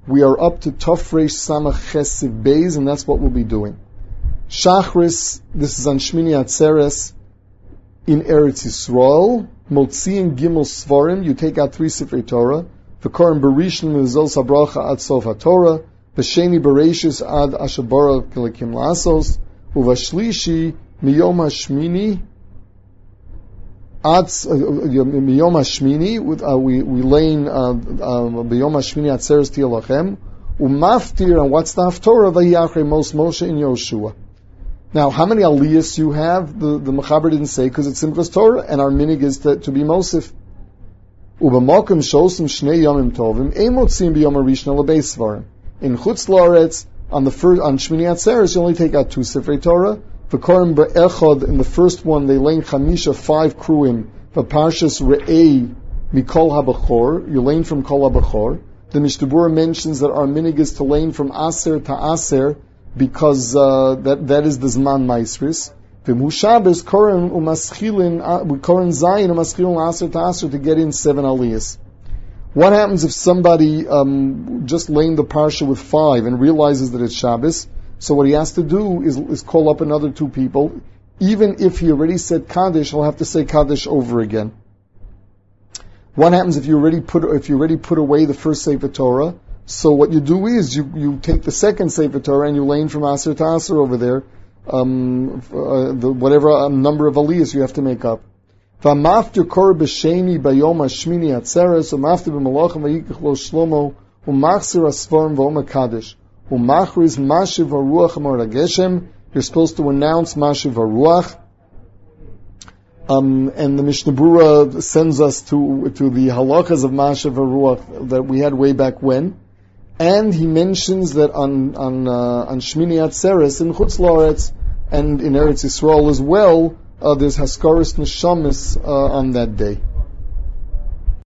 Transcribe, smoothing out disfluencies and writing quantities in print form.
We are up to Tofresh Samach Chesiv Beis, and that's what we'll be doing. Shachris, this is on Shmini Atzeres in Eretz Yisrael. Motziin Gimel Svarim, you take out 3 Sifrei Torah. V'korim Berishon Mizos HaBracha Ad Sof HaTorah. V'sheni Bereshis Ad Ashabara Kelekim Lasos. Uvashlishi Miyom HaShmini Ad Miyom HaShmini, we lane Miyom HaShmini Atzeres Tielachem. Umaftir, and what's the Haftorah? Vayachre Moshe in Yoshua. Now, how many aliyahs you have? The Mechaber didn't say, because it's Simchas Torah, and our minig is to be Mosif. Ubamokim shosim shnei yomim tovim, emotzim biyom harishon lebeis svarim. In Chutz La'aretz, on Shmini Atzeres, you only take out 2 Sifrei Torah. V'korim be'echad, in the first one, they lane chamisha 5 kruim, v'parshas re'ei mikol habachor, you lane from kol habachor. The Mishnah mentions that our minig is to lane from aser to aser, because that is the Zman Maisris. V'mu Shabbos koren umaschilin zayin umaschilin aser to aser to get in 7 aliyahs. What happens if somebody just laying the parsha with 5 and realizes that it's Shabbos? So what he has to do is call up another 2 people. Even if he already said Kaddish, he'll have to say Kaddish over again. What happens if you already put away the first Sefer Torah? So what you do is you take the second Sefer Torah and you lane from Aser to Aser over there, whatever number of aliyahs you have to make up. V'amaftir kor b'sheni bayom hashmini atzeres u'maftir b'malachim v'yikach lo shlomo u'machzir asvarim v'om hakadosh u'machriz mashiv haruach amar hageshem. You're supposed to announce mashiv haruach. And the Mishnah Berurah sends us to the halachas of mashiv haruach that we had way back when. And he mentions that on Shmini Atzeres in Chutz La'aretz and in Eretz Yisrael as well, there's Haskaris Neshamis on that day.